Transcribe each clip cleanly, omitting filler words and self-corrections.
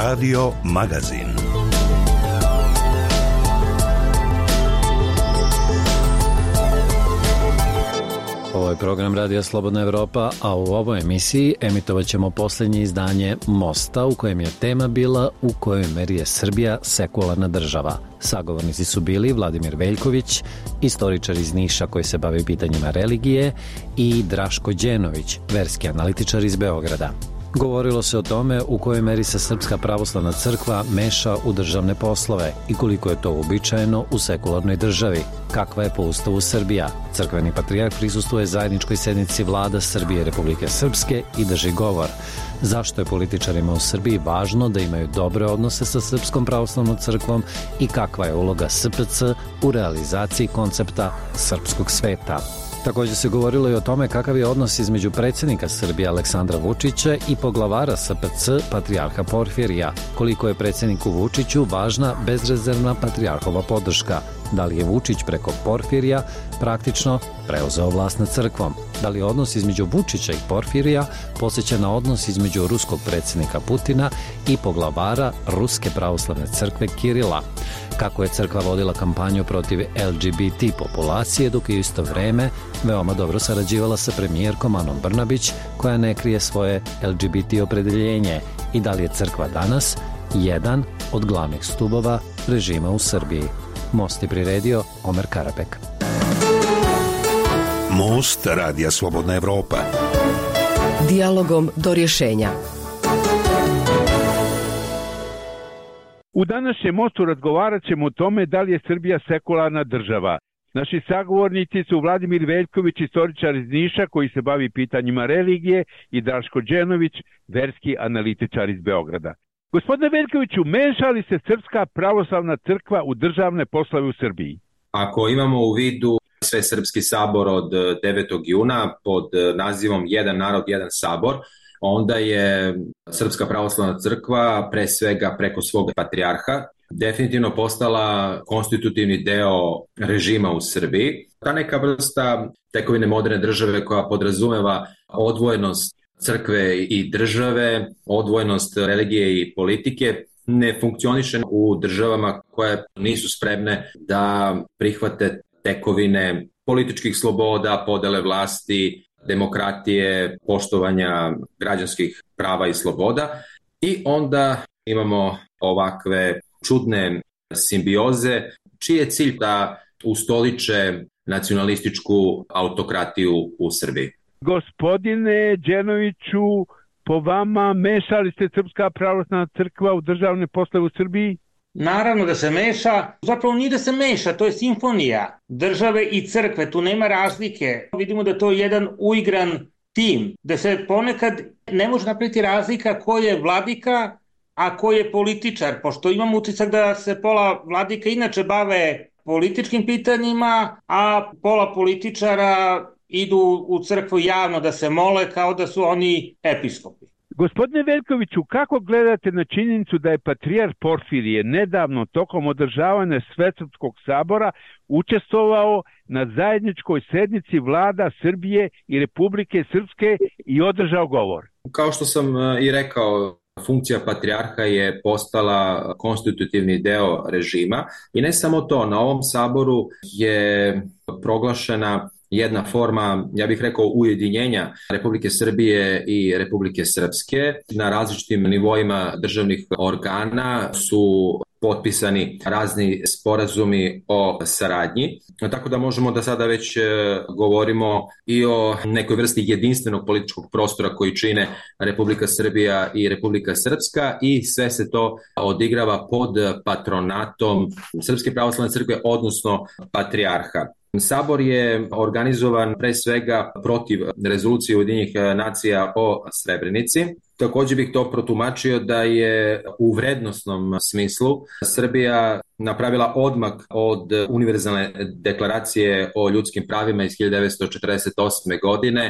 Radio Magazin. Ovo je program Radija Slobodna Evropa, a u ovoj emisiji emitovat ćemo posljednje izdanje Mosta, u kojem je tema bila u kojoj meri je Srbija sekularna država. Sagovornici su bili Vladimir Veljković, istoričar iz Niša koji se bavi pitanjima religije, i Draško Đenović, verski analitičar iz Beograda. Govorilo se o tome u kojoj meri se Srpska pravoslavna crkva meša u državne poslove i koliko je to uobičajeno u sekularnoj državi. Kakva je po Ustavu Srbija? Crkveni patrijarh prisustvuje zajedničkoj sednici vlada Srbije i Republike Srpske i drži govor. Zašto je političarima u Srbiji važno da imaju dobre odnose sa Srpskom pravoslavnom crkvom i kakva je uloga SPC u realizaciji koncepta srpskog sveta? Također se govorilo i o tome kakav je odnos između predsjednika Srbije Aleksandra Vučića i poglavara SPC patrijarha Porfirija, koliko je predsjedniku Vučiću važna bezrezervna patrijarhova podrška, da li je Vučić preko Porfirija praktično preuzeo vlast nad crkvom, da li je odnos između Vučića i Porfirija podsjeća na odnos između ruskog predsjednika Putina i poglavara Ruske pravoslavne crkve Kirila, kako je crkva vodila kampanju protiv LGBT populacije, dok je isto vrijeme veoma dobro sarađivala sa premijerkom Anom Brnabić, koja ne krije svoje LGBT opredeljenje, i da li je crkva danas jedan od glavnih stubova režima u Srbiji. Most je priredio Omer Karabek. Most Radija Slobodna Evropa. Dijalogom do rješenja. U današnjem mostu razgovarat ćemo o tome da li je Srbija sekularna država. Naši sagovornici su Vladimir Veljković, istoričar iz Niša koji se bavi pitanjima religije, i Draško Đenović, verski analitičar iz Beograda. Gospodine Veljkoviću, meša li se Srpska pravoslavna crkva u državne poslove u Srbiji? Ako imamo u vidu Svesrpski sabor od 9. juna pod nazivom Jedan narod, jedan sabor, onda je Srpska pravoslavna crkva pre svega preko svog patrijarha definitivno postala konstitutivni deo režima u Srbiji. Ta neka vrsta tekovine moderne države koja podrazumeva odvojenost crkve i države, odvojenost religije i politike, ne funkcioniše u državama koje nisu spremne da prihvate tekovine političkih sloboda, podele vlasti, demokratije, poštovanja građanskih prava i sloboda. I onda imamo ovakve čudne simbioze, čiji je cilj da ustoliče nacionalističku autokratiju u Srbiji. Gospodine Đenoviću, po vama meša li se Srpska pravoslavna crkva u državne poslove u Srbiji? Naravno da se meša, zapravo nije da se meša, to je simfonija države i crkve, tu nema razlike. Vidimo da to je jedan uigran tim, da se ponekad ne može napraviti razlika ko je vladika, a ko je političar, pošto imamo utisak da se pola vladika inače bave političkim pitanjima, a pola političara idu u crkvu javno da se mole kao da su oni episkopi. Gospodine Veljkoviću, kako gledate na činjenicu da je patrijarh Porfirije nedavno tokom održavanja Svesrpskog sabora učestvovao na zajedničkoj sednici vlada Srbije i Republike Srpske i održao govor? Kao što sam i rekao, funkcija patrijarha je postala konstitutivni deo režima i ne samo to, na ovom saboru je proglašena jedna forma, ja bih rekao, ujedinjenja Republike Srbije i Republike Srpske. Na različitim nivoima državnih organa su potpisani razni sporazumi o saradnji, tako da možemo da sada već govorimo i o nekoj vrsti jedinstvenog političkog prostora koji čine Republika Srbija i Republika Srpska, i sve se to odigrava pod patronatom Srpske pravoslavne crkve, odnosno patrijarha. Sabor je organizovan pre svega protiv rezolucije Ujedinjenih nacija o Srebrenici. Također bih to protumačio da je u vrednosnom smislu Srbija napravila odmak od univerzalne deklaracije o ljudskim pravima iz 1948. godine,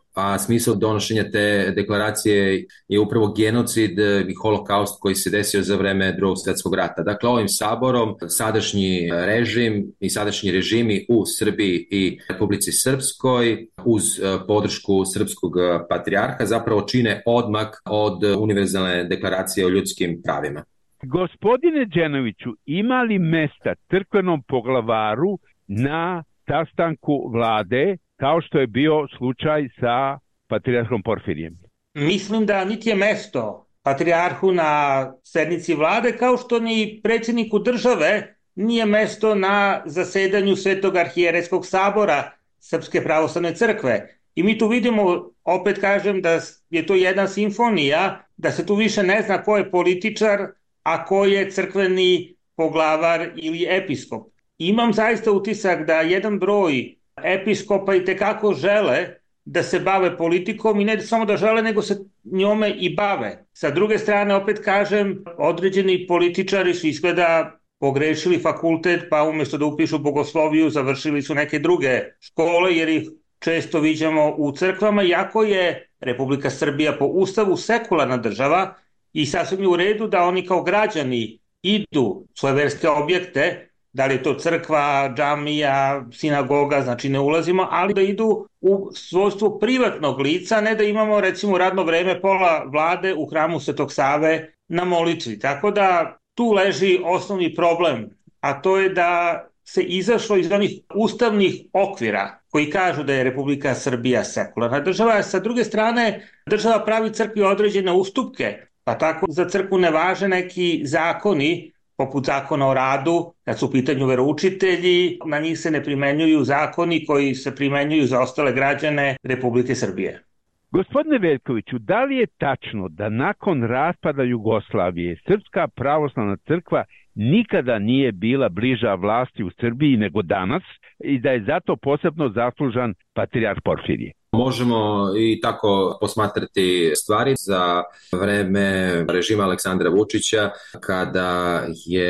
a smisao donošenja te deklaracije je upravo genocid i holokaust koji se desio za vreme Drugog svjetskog rata. Dakle, ovim saborom sadašnji režim i sadašnji režimi u Srbiji i Republici Srpskoj uz podršku srpskog patrijarha zapravo čine odmak od univerzalne deklaracije o ljudskim pravima. Gospodine Đenoviću, ima li mesta crkvenom poglavaru na sastanku vlade, kao što je bio slučaj sa patrijarhom Porfirijem? Mislim da niti je mesto patrijarhu na sednici vlade, kao što ni predsjedniku države nije mesto na zasedanju Svetog arhijerejskog sabora Srpske pravoslavne crkve. I mi tu vidimo, opet kažem, da je to jedna simfonija, da se tu više ne zna ko je političar, a ko je crkveni poglavar ili episkop. Imam zaista utisak da jedan broj episkopa i tekako žele da se bave politikom i ne samo da žele, nego se njome i bave. Sa druge strane, opet kažem, određeni političari su izgleda pogrešili fakultet, pa umjesto da upišu bogosloviju, završili su neke druge škole, jer ih često viđamo u crkvama, iako je Republika Srbija po ustavu sekularna država i sasvim je u redu da oni kao građani idu u svoje verske objekte, da li je to crkva, džamija, sinagoga, znači ne ulazimo, ali da idu u svojstvu privatnog lica, ne da imamo recimo radno vreme pola vlade u hramu Svetog Save na molitvi. Tako da tu leži osnovni problem, a to je da se izašlo iz onih ustavnih okvira koji kažu da je Republika Srbija sekularna država, a sa druge strane država pravi crkvi određene ustupke, pa tako za crkvu ne važe neki zakoni, poput zakona o radu, kad su u pitanju veroučitelji, na njih se ne primenjuju zakoni koji se primenjuju za ostale građane Republike Srbije. Gospodine Veljkoviću, da li je tačno da nakon raspada Jugoslavije Srpska pravoslavna crkva nikada nije bila bliža vlasti u Srbiji nego danas i da je zato posebno zaslužan patrijarh Porfirije? Možemo i tako posmatrati stvari za vreme režima Aleksandra Vučića, kada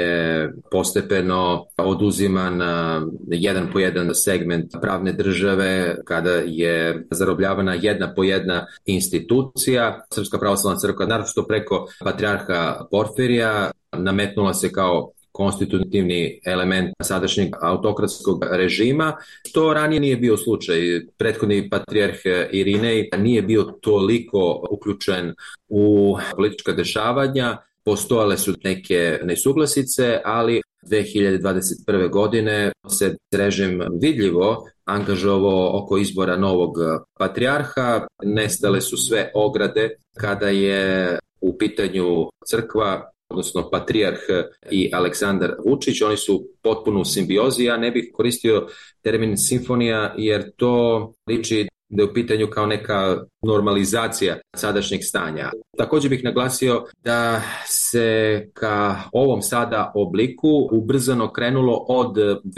je postepeno oduziman jedan po jedan segment pravne države, kada je zarobljavana jedna po jedna institucija. Srpska pravoslavna crkva, naročito preko patrijarha Porfirija, nametnula se kao konstitutivni element sadašnjeg autokratskog režima, što ranije nije bio slučaj. Prethodni patrijarh Irinej nije bio toliko uključen u politička dešavanja, postojale su neke nesuglasice, ali 2021. godine se režim vidljivo angažovao oko izbora novog patrijarha, nestale su sve ograde kada je u pitanju crkva, odnosno patrijarh i Aleksandar Vučić, oni su potpuno u simbiozi. Ja ne bih koristio termin simfonija jer to liči da je u pitanju kao neka normalizacija sadašnjeg stanja. Također bih naglasio da se ka ovom sada obliku ubrzano krenulo od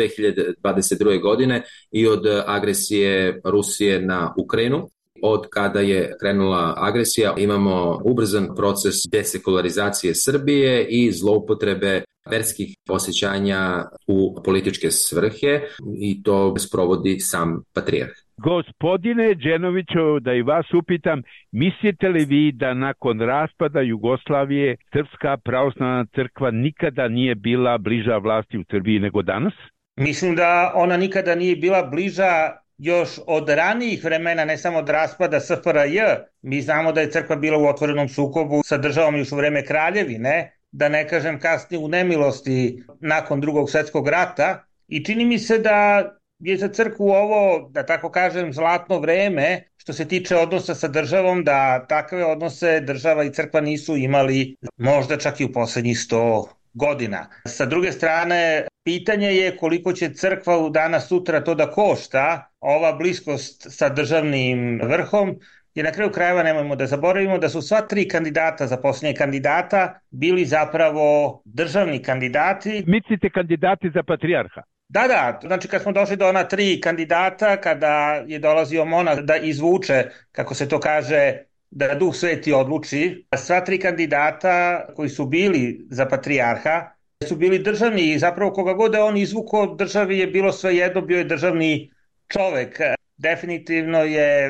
2022. godine i od agresije Rusije na Ukrajinu. Od kada je krenula agresija imamo ubrzan proces desekularizacije Srbije i zloupotrebe verskih osjećanja u političke svrhe i to sprovodi sam patrijarh. Gospodine Đenoviću, da i vas upitam, mislite li vi da nakon raspada Jugoslavije Srpska pravoslavna crkva nikada nije bila bliža vlasti u Srbiji nego danas? Mislim da ona nikada nije bila bliža još od ranijih vremena, ne samo od raspada SFRJ. Mi znamo da je crkva bila u otvorenom sukobu sa državom još u vreme kraljevine, da ne kažem kasnije u nemilosti nakon Drugog svjetskog rata. I čini mi se da je za crkvu ovo, da tako kažem, zlatno vreme što se tiče odnosa sa državom, da takve odnose država i crkva nisu imali možda čak i u poslednjih 100 godina. Sa druge strane, pitanje je koliko će crkva danas sutra to da košta, ova bliskost sa državnim vrhom, jer na kraju krajeva nemojmo da zaboravimo da su sva tri kandidata za posljednje kandidata bili zapravo državni kandidati. Mislite kandidati za patrijarha? Da, znači kad smo došli do ona tri kandidata, kada je dolazio monah da izvuče, kako se to kaže, da Duh Sveti odluči, sva tri kandidata koji su bili za patrijarha su bili državni i zapravo koga god je on izvukao državi je bilo svejedno, bio je državni čovek. Definitivno je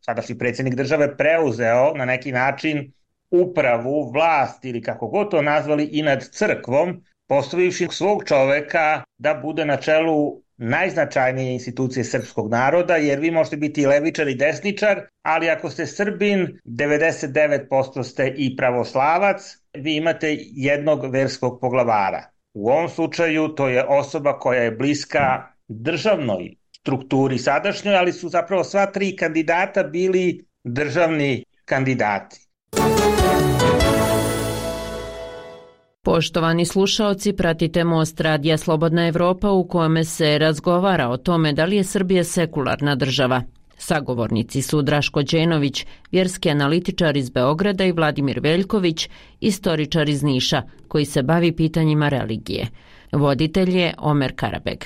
sadašnji predsjednik države preuzeo na neki način upravu, vlast ili kako god to nazvali i nad crkvom, postavivši svog čoveka da bude na čelu najznačajnije institucije srpskog naroda, jer vi možete biti i levičar i desničar, ali ako ste Srbin, 99% ste i pravoslavac, vi imate jednog verskog poglavara. U ovom slučaju to je osoba koja je bliska državnoj strukturi sadašnjoj, ali su zapravo sva tri kandidata bili državni kandidati. Poštovani slušaoci, pratite Most radija Slobodna Evropa u kome se razgovara o tome da li je Srbija sekularna država. Sagovornici su Draško Đenović, vjerski analitičar iz Beograda, i Vladimir Veljković, istoričar iz Niša, koji se bavi pitanjima religije. Voditelj je Omer Karabeg.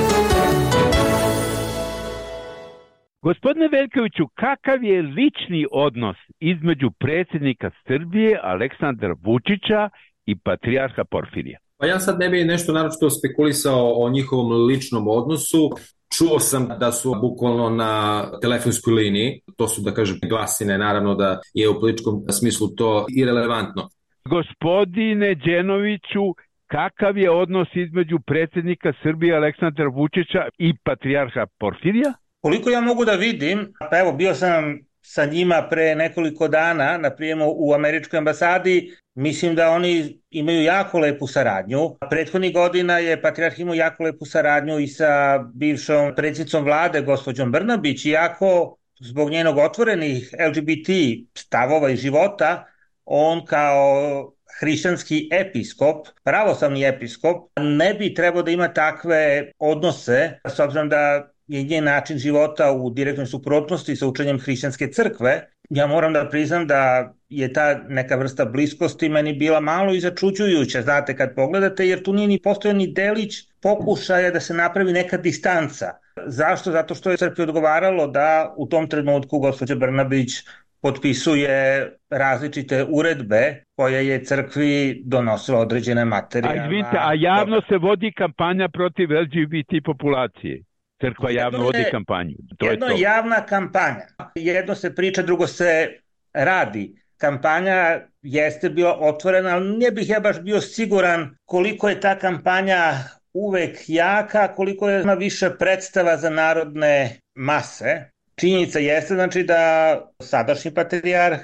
Gospodine Veljkoviću, kakav je lični odnos između predsjednika Srbije Aleksandra Vučića i patrijarha Porfirija? Pa ja sad ne bih nešto naročito spekulisao o njihovom ličnom odnosu. Čuo sam da su bukvalno na telefonskoj liniji, to su da kažem glasine, naravno da je u političkom smislu to irelevantno. Gospodine Đenoviću, kakav je odnos između predsjednika Srbije Aleksandra Vučića i patrijarha Porfirija? Koliko ja mogu da vidim, pa evo bio sam sa njima pre nekoliko dana na prijemu u američkoj ambasadi, mislim da oni imaju jako lepu saradnju. Prethodnih godina je patrijarh imao jako lepu saradnju i sa bivšom predsjednicom vlade, gospođom Brnabić, iako zbog njenog otvorenih LGBT stavova i života, on kao hrišćanski episkop, pravoslavni episkop, ne bi trebao da ima takve odnose, s obzirom da je njen način života u direktnoj suprotnosti sa učenjem hrišćanske crkve. Ja moram da priznam da je ta neka vrsta bliskosti meni bila malo i začuđujuća, znate, kad pogledate, jer tu nije ni postojao ni delić pokušaja da se napravi neka distanca. Zašto? Zato što je crkvi odgovaralo da u tom trenutku gospođa Brnabić potpisuje različite uredbe koje je crkvi donosila određene materijalne. A javno se vodi kampanja protiv LGBT populacije. Crkva javno vodi kampanju. Jedno je javna kampanja. Jedno se priča, drugo se radi. Kampanja jeste bila otvorena, ali ne bih ja baš bio siguran koliko je ta kampanja uvek jaka, koliko je ima više predstava za narodne mase. Činjenica jeste znači da sadašnji patrijarh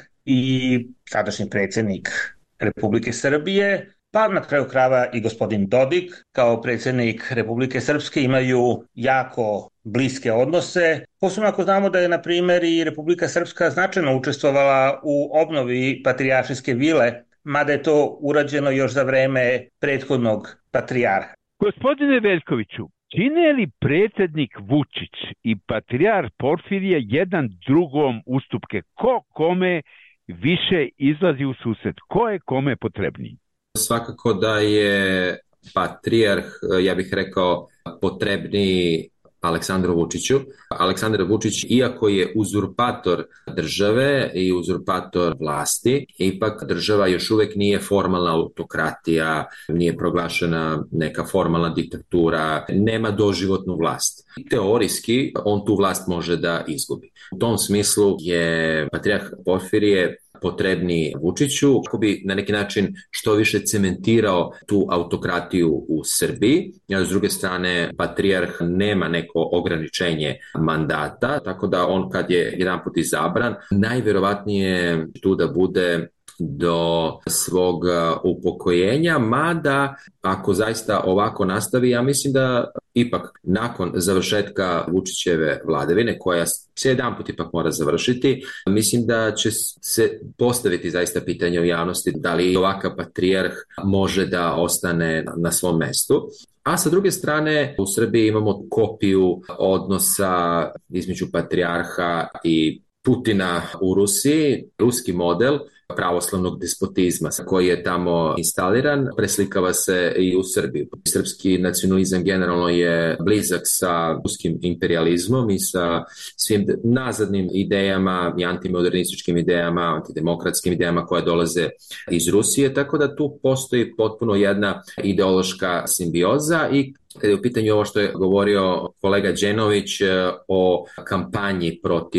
i sadašnji predsjednik Republike Srbije, pa na kraju krajeva i gospodin Dodik kao predsjednik Republike Srpske imaju jako bliske odnose. Posebno ako znamo da je, na primjer, i Republika Srpska značajno učestvovala u obnovi patrijaršijske vile, mada je to urađeno još za vreme prethodnog patrijarha. Gospodine Veljkoviću, čine li predsjednik Vučić i patrijarh Porfirije jedan drugom ustupke? Ko kome više izlazi u susret? Ko je kome potrebniji? Svakako da je patrijarh, ja bih rekao, potrebniji Aleksandru Vučiću. Aleksandar Vučić, iako je uzurpator države i uzurpator vlasti, ipak država još uvijek nije formalna autokratija, nije proglašena neka formalna diktatura, nema doživotnu vlast. Teorijski on tu vlast može da izgubi. U tom smislu je patrijarh Porfirije potrebni Vučiću kako bi na neki način što više cementirao tu autokratiju u Srbiji. A s druge strane, patrijarh nema neko ograničenje mandata, tako da on kad je jedanput izabran, najvjerovatnije tu da bude do svog upokojenja, mada ako zaista ovako nastavi, ja mislim da ipak nakon završetka Vučićeve vladavine, koja se jedanput ipak mora završiti, mislim da će se postaviti zaista pitanje u javnosti da li ovakav patrijarh može da ostane na svom mestu. A sa druge strane, u Srbiji imamo kopiju odnosa između patrijarha i Putina u Rusiji, ruski model pravoslavnog despotizma koji je tamo instaliran, preslikava se i u Srbiju. Srpski nacionalizam generalno je blizak sa ruskim imperializmom i sa svim nazadnim idejama i antimodernističkim idejama, antidemokratskim idejama koje dolaze iz Rusije, tako da tu postoji potpuno jedna ideološka simbioza. I kada je u pitanju ovo što je govorio kolega Đenović o kampanji protiv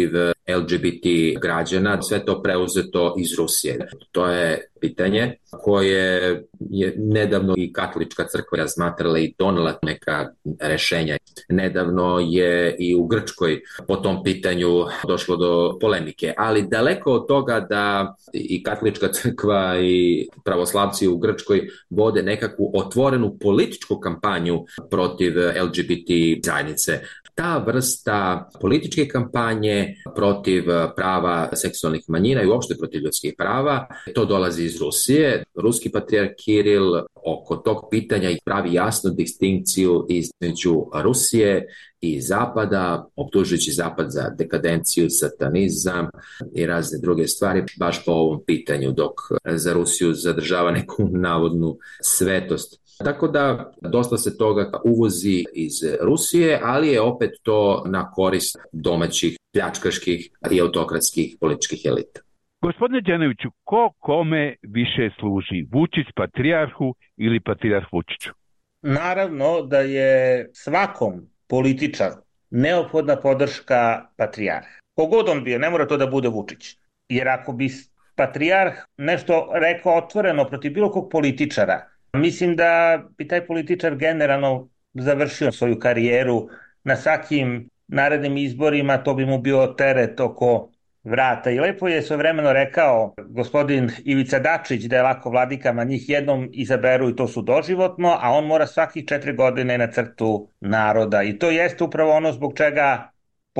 LGBT građana, sve to preuzeto iz Rusije. To je pitanje koje je nedavno i katolička crkva razmatrala i donela neka rešenja. Nedavno je i u Grčkoj po tom pitanju došlo do polemike, ali daleko od toga da i katolička crkva i pravoslavci u Grčkoj vode nekakvu otvorenu političku kampanju protiv LGBT zajednice. Ta vrsta političke kampanje protiv prava seksualnih manjina i uopšte protiv ljudskih prava, to dolazi iz Rusije. Ruski patrijarh Kiril oko tog pitanja pravi jasnu distinkciju između Rusije i Zapada, optužujući Zapad za dekadenciju, satanizam i razne druge stvari, baš po ovom pitanju, dok za Rusiju zadržava neku navodnu svetost. Tako da dosta se toga uvozi iz Rusije, ali je opet to na korist domaćih pljačkaških i autokratskih političkih elita. Gospodine Đanoviću, ko kome više služi? Vučić patrijarhu ili patrijarh Vučiću? Naravno da je svakom političaru neophodna podrška patrijarha. Kogod on bio, ne mora to da bude Vučić. Jer ako bi patrijarh nešto rekao otvoreno protiv bilo kog političara, mislim da bi taj političar generalno završio svoju karijeru na svakim narednim izborima, to bi mu bio teret oko vrata. I lepo je svojevremeno rekao gospodin Ivica Dačić da je lako vladikama, njih jednom izaberu i to su doživotno, a on mora svakih 4 godine na crtu naroda. I to jeste upravo ono zbog čega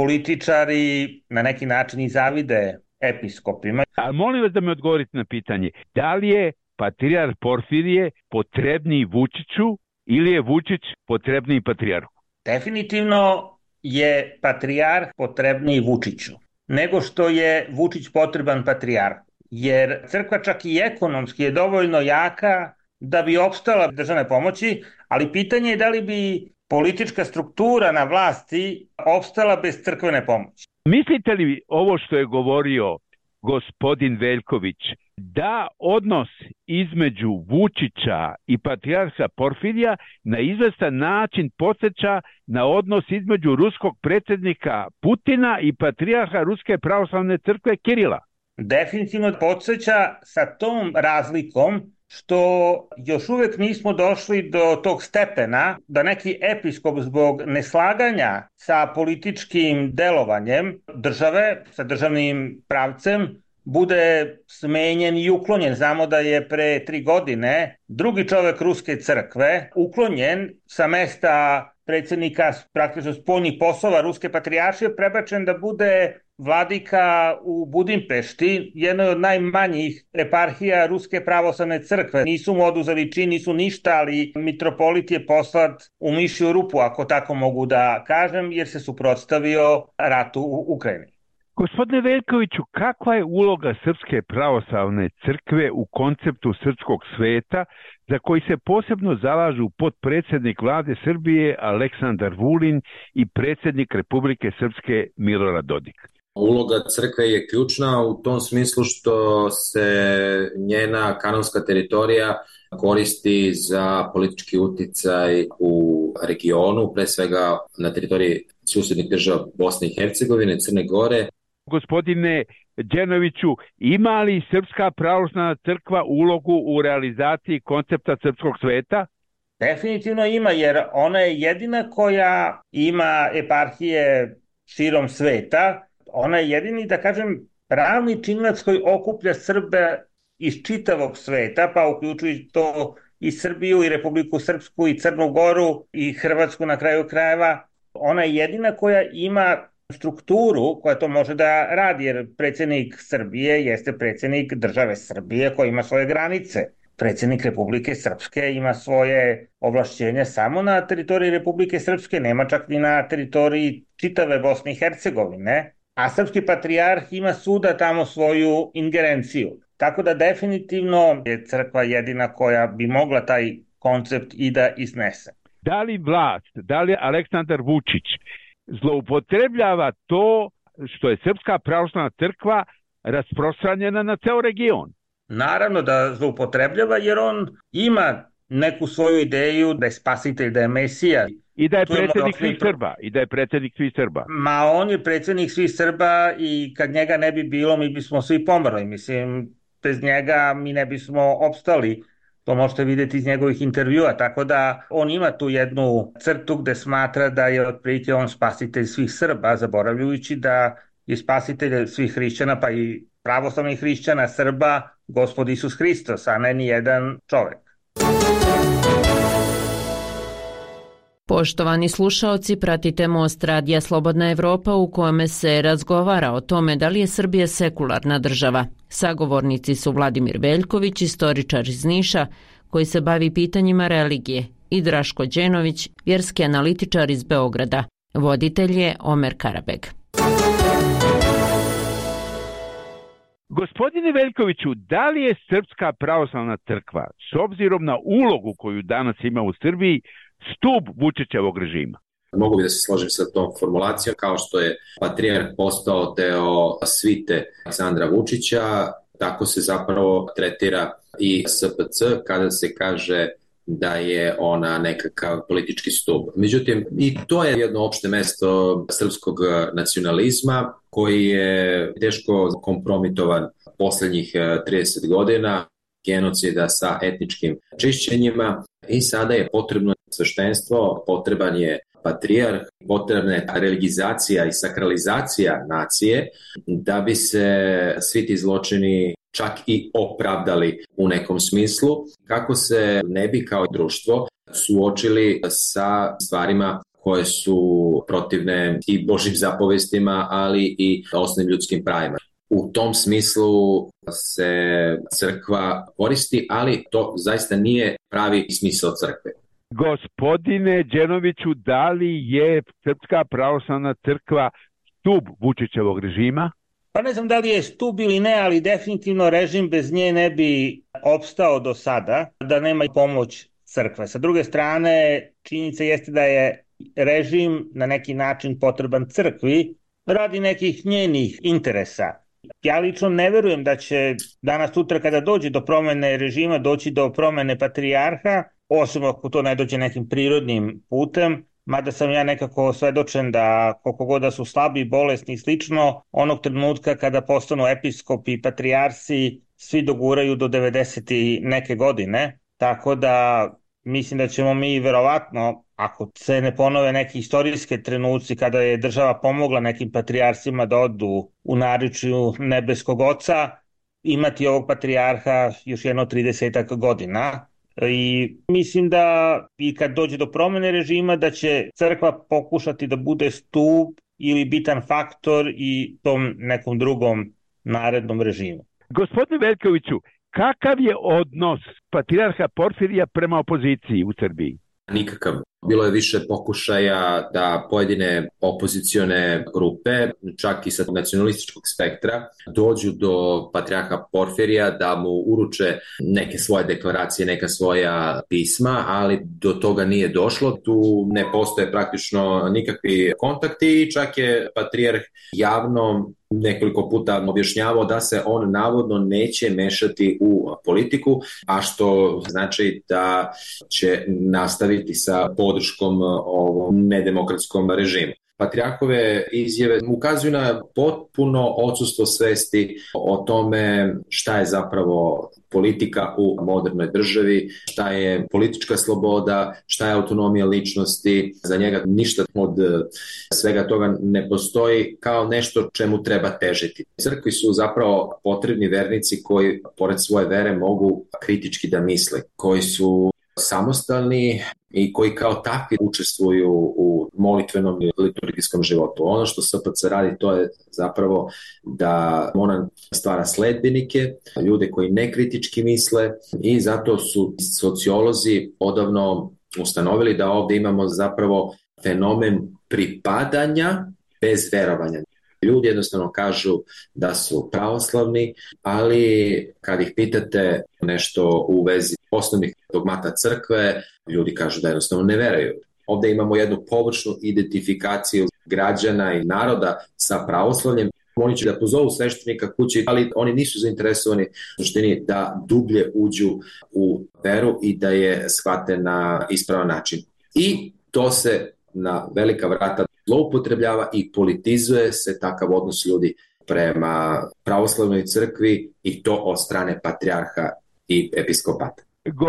političari na neki način i zavide episkopima. A molim vas da mi odgovorite na pitanje, da li je patrijarh Porfirije potrebniji Vučiću ili je Vučić potrebniji patrijarhu? Definitivno je patrijarh potrebniji Vučiću nego što je Vučić potreban patrijarhu. Jer crkva čak i ekonomski je dovoljno jaka da bi opstala državne pomoći, ali pitanje je da li bi politička struktura na vlasti opstala bez crkvene pomoći. Mislite li ovo što je govorio gospodin Veljković, da odnos između Vučića i patrijarha Porfirija na izvestan način podsjeća na odnos između ruskog predsjednika Putina i patrijarha Ruske pravoslavne crkve Kirila? Definitivno podsjeća sa tom razlikom što još uvijek nismo došli do tog stepena da neki episkop zbog neslaganja sa političkim delovanjem države, sa državnim pravcem, bude smenjen i uklonjen. Znamo da je pre 3 godine drugi čovek Ruske crkve uklonjen sa mesta predsjednika praktično spoljnih poslova Ruske patrijaršije, prebačen da bude vladika u Budimpešti, jednoj od najmanjih eparhija Ruske pravoslavne crkve. Nisu mu oduzeli čin, nisu ništa, ali mitropolit je poslat u mišju rupu, ako tako mogu da kažem, jer se suprotstavio ratu u Ukrajini. Gospodine Veljkoviću, kakva je uloga Srpske pravoslavne crkve u konceptu srpskog sveta za koji se posebno zalažu potpredsjednik vlade Srbije Aleksandar Vulin i predsjednik Republike Srpske Milorad Dodik? Uloga crkve je ključna u tom smislu što se njena kanonska teritorija koristi za politički uticaj u regionu, pre svega na teritoriji susjednih država Bosne i Hercegovine, Crne Gore. Gospodine Đenoviću, ima li Srpska pravoslavna crkva ulogu u realizaciji koncepta srpskog sveta? Definitivno ima, jer ona je jedina koja ima eparhije širom sveta. Ona je jedini, da kažem, pravni činilac koji okuplja Srbe iz čitavog sveta, pa uključujući to i Srbiju, i Republiku Srpsku, i Crnu Goru, i Hrvatsku na kraju krajeva. Ona je jedina koja ima strukturu koja to može da radi, jer predsjednik Srbije jeste predsjednik države Srbije koji ima svoje granice. Predsjednik Republike Srpske ima svoje ovlašćenje samo na teritoriji Republike Srpske, nema čak ni na teritoriji čitave Bosne i Hercegovine, a srpski patrijarh ima svuda tamo svoju ingerenciju. Tako da definitivno je crkva jedina koja bi mogla taj koncept i da iznese. Da li vlast, da li Aleksandar Vučić zloupotrebljava to što je Srpska pravoslavna crkva rasprostranjena na ceo region? Naravno da zloupotrebljava, jer on ima neku svoju ideju da je spasitelj, da je mesija. I da je predsjednik svih Srba. I da je predsjednik svih Srba. Ma on je predsjednik svih Srba i kad njega ne bi bilo, mi bismo svi pomrli. Mislim, bez njega mi ne bismo opstali. To možete vidjeti iz njegovih intervjua, tako da on ima tu jednu crtu gde smatra da je otprilike on spasitelj svih Srba, zaboravljajući da je spasitelj svih hrišćana, pa i pravoslavnih hrišćana, Srba, Gospod Isus Hristos, a ne ni jedan čovek. Poštovani slušaoci, pratite Most radija Slobodna Evropa u kome se razgovara o tome da li je Srbija sekularna država. Sagovornici su Vladimir Veljković, istoričar iz Niša, koji se bavi pitanjima religije, i Draško Đenović, vjerski analitičar iz Beograda. Voditelj je Omer Karabeg. Gospodine Veljkoviću, da li je Srpska pravoslavna crkva, s obzirom na ulogu koju danas ima u Srbiji, stup Vučićevog režima? Mogu bi da se složim sa tom formulacijom, kao što je patrijarh postao deo svite Aleksandra Vučića, tako se zapravo tretira i SPC kada se kaže da je ona nekakav politički stup. Međutim, i to je jedno opšte mesto srpskog nacionalizma koji je teško kompromitovan poslednjih 30 godina, genocida sa etničkim čišćenjima, i sada je potrebno sveštenstvo, potreban je patrijarh, potrebna je religizacija i sakralizacija nacije da bi se svi ti zločini čak i opravdali u nekom smislu, kako se ne bi kao društvo suočili sa stvarima koje su protivne i Božjim zapovestima, ali i osnovnim ljudskim pravima. U tom smislu se crkva koristi, ali to zaista nije pravi smisao crkve. Gospodine Đenoviću, da li je Srpska pravoslavna crkva stup Vučićevog režima? Pa ne znam da li je stup ili ne, ali definitivno režim bez nje ne bi opstao do sada, da nema i pomoć crkve. Sa druge strane, činjenica jeste da je režim na neki način potreban crkvi radi nekih njenih interesa. Ja lično ne verujem da će danas sutra kada dođe do promene režima doći do promene patrijarha, osim ako to ne dođe nekim prirodnim putem, mada sam ja nekako svedočen da koliko god da su slabi, bolesni i slično, onog trenutka kada postanu episkopi i patrijarsi, svi doguraju do 90 i neke godine, tako da mislim da ćemo mi verovatno, ako se ne ponove neki istorijske trenuci kada je država pomogla nekim patrijarsima da odu u naričju nebeskog oca, imati ovog patrijarha još jedno 30 godina. I mislim da i kad dođe do promene režima da će crkva pokušati da bude stup ili bitan faktor i tom nekom drugom narednom režimu. Gospodine Veljkoviću, kakav je odnos patrijarha Porfirija prema opoziciji u Srbiji? Nikakav. Bilo je više pokušaja da pojedine opozicione grupe, čak i sa nacionalističkog spektra, dođu do patrijarha Porfirija da mu uruče neke svoje deklaracije, neka svoja pisma, ali do toga nije došlo. Tu ne postoje praktično nikakvi kontakti i čak je patrijarh javno nekoliko puta objašnjavao da se on navodno neće mešati u politiku, a što znači da će nastaviti sa podrškom ovom nedemokratskom režimu. Patrijarhove izjave ukazuju na potpuno odsustvo svesti o tome šta je zapravo politika u modernoj državi, šta je politička sloboda, šta je autonomija ličnosti. Za njega ništa od svega toga ne postoji kao nešto čemu treba težiti. Crkvi su zapravo potrebni vernici koji pored svoje vere mogu kritički da misle, koji su samostalni i koji kao takvi učestvuju u molitvenom i liturgijskom životu. Ono što SPC radi to je zapravo da ona stvara sledbenike, ljude koji nekritički misle, i zato su sociolozi odavno ustanovili da ovde imamo zapravo fenomen pripadanja bez verovanja. Ljudi jednostavno kažu da su pravoslavni, ali kad ih pitate nešto u vezi osnovnih dogmata crkve, ljudi kažu da jednostavno ne veruju. Ovde imamo jednu površnu identifikaciju građana i naroda sa pravoslavljem. Oni će da pozovu sveštenika kući, ali oni nisu zainteresovani u suštini da dublje uđu u veru i da je shvate na ispravan način. I To se na velika vrata zloupotrebljava i politizuje se takav odnos ljudi prema pravoslavnoj crkvi i to od strane patrijarha i episkopata.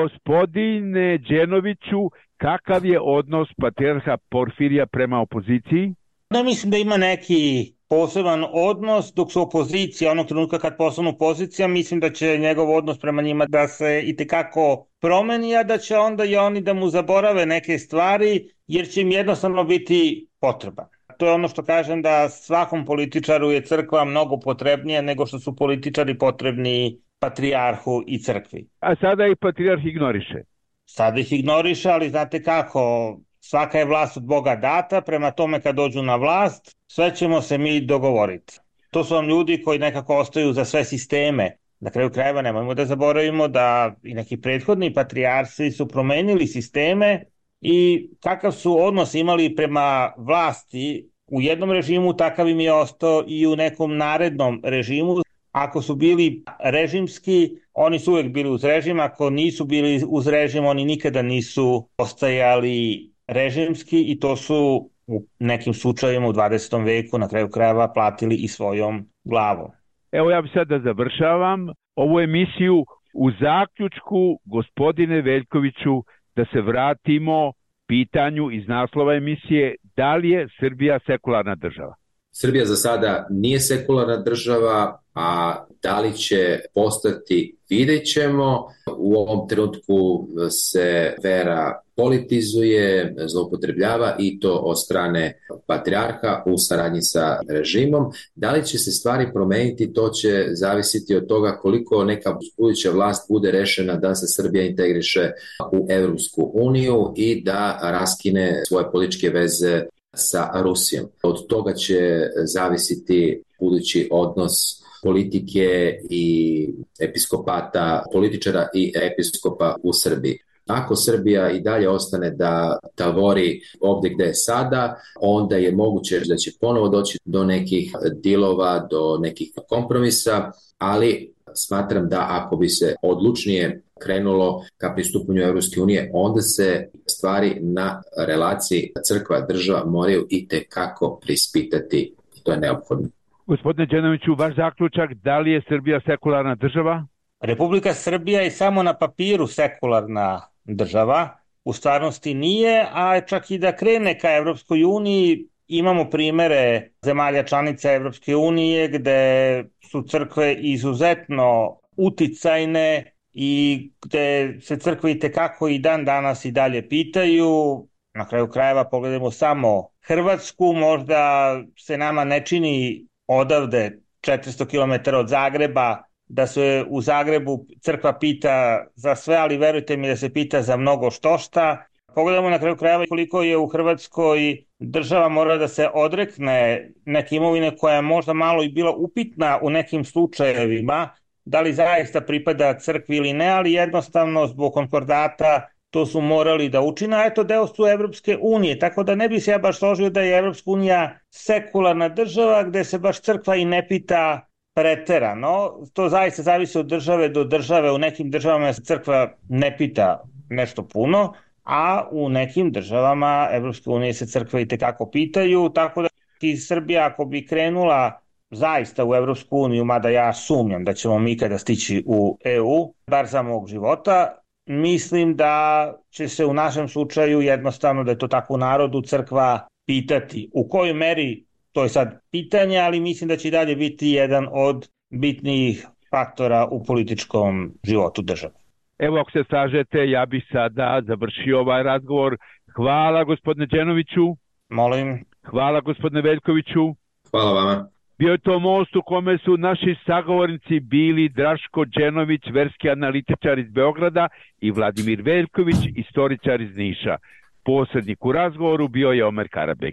Gospodine Đenoviću, kakav je odnos patrijarha Porfirija prema opoziciji? Da, mislim da ima neki poseban odnos, dok su opozicija, onog trenutka kad postanu opozicija, mislim da će njegov odnos prema njima da se itekako promeni, a da će onda i oni da mu zaborave neke stvari, jer će im jednostavno biti potreban. To je ono što kažem, da svakom političaru je crkva mnogo potrebnija nego što su političari potrebni patrijarhu i crkvi. A sada ih patrijarh ignoriše. Sada ih ignoriše, ali znate kako, svaka je vlast od Boga data, prema tome kad dođu na vlast, sve ćemo se mi dogovoriti. To su vam ljudi koji nekako ostaju za sve sisteme. Na kraju krajeva nemojmo da zaboravimo da i neki prethodni patrijarsi su promenili sisteme i kakav su odnos imali prema vlasti u jednom režimu, takav im je ostao i u nekom narednom režimu. Ako su bili režimski, oni su uvek bili uz režim, ako nisu bili uz režim, oni nikada nisu ostajali režimski i to su u nekim slučajevima u 20. veku na kraju krajeva platili i svojom glavom. Evo ja bih sad da završavam ovu emisiju u zaključku, gospodine Veljkoviću, da se vratimo pitanju iz naslova emisije, da li je Srbija sekularna država? Srbija za sada nije sekularna država, a da li će postati, vidjet ćemo. U ovom trenutku se vera politizuje, zloupotrebljava i to od strane patrijarha u saradnji sa režimom. Da li će se stvari promeniti, to će zavisiti od toga koliko neka buduća vlast bude rešena da se Srbija integriše u Evropsku uniju i da raskine svoje političke veze sa Rusijom. Od toga će zavisiti budući odnos politike i episkopata, političara i episkopa u Srbiji. Ako Srbija i dalje ostane da tavori ovdje gde je sada, onda je moguće da će ponovo doći do nekih dilova, do nekih kompromisa, ali smatram da ako bi se odlučnije krenulo ka pristupanju Evropske unije, onda se stvari na relaciji crkva-država moraju itekako prispitati i to je neophodno. Gospodine Đenoviću, vaš zaključak, da li je Srbija sekularna država? Republika Srbija je samo na papiru sekularna država, u stvarnosti nije, a čak i da krene ka Evropskoj uniji, imamo primere zemalja članica Evropske unije gde su crkve izuzetno uticajne i gde se crkve itekako i dan danas i dalje pitaju. Na kraju krajeva pogledajmo samo Hrvatsku, možda se nama ne čini odavde 400 km od Zagreba da se u Zagrebu crkva pita za sve, ali verujte mi da se pita za mnogo štošta. Pogledamo na kraju krajeva koliko je u Hrvatskoj država mora da se odrekne neke imovine koja je možda malo i bila upitna u nekim slučajevima, da li zaista pripada crkvi ili ne, ali jednostavno zbog konkordata to su morali da učine, a eto deo su Evropske unije, tako da ne bi se ja baš složio da je Evropska unija sekularna država gde se baš crkva i ne pita preterano. To zaista zavisi od države do države, u nekim državama se crkva ne pita nešto puno, a u nekim državama Evropske unije se crkve itekako pitaju, tako da i Srbija ako bi krenula zaista u Evropsku uniju, mada ja sumnjam da ćemo mi ikada stići u EU, bar za mog života, mislim da će se u našem slučaju jednostavno, da je to tako u narodu, crkva pitati. U kojoj meri, to je sad pitanje, ali mislim da će i dalje biti jedan od bitnijih faktora u političkom životu države. Evo, ako se slažete, ja bih sada završio ovaj razgovor. Hvala gospodine Đenoviću. Molim. Hvala gospodine Veljkoviću. Hvala vama. Bio je to most u kome su naši sagovornici bili Draško Đenović, verski analitičar iz Beograda, i Vladimir Veljković, istoričar iz Niša. Posrednik u razgovoru bio je Omer Karabek.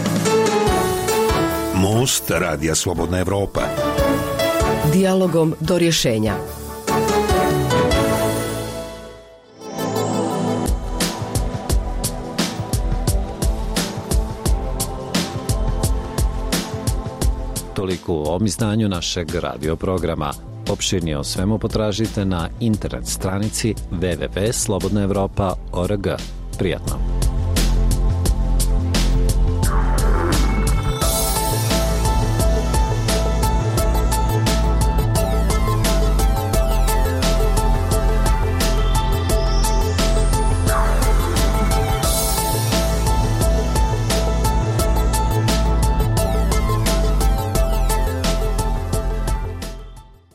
Most Radija Slobodna Evropa. Dijalogom do rješenja. Toliko u ovom izdanju našeg radio programa. Opširnije o svemu potražite na internet stranici www.slobodnaevropa.org. Prijatno.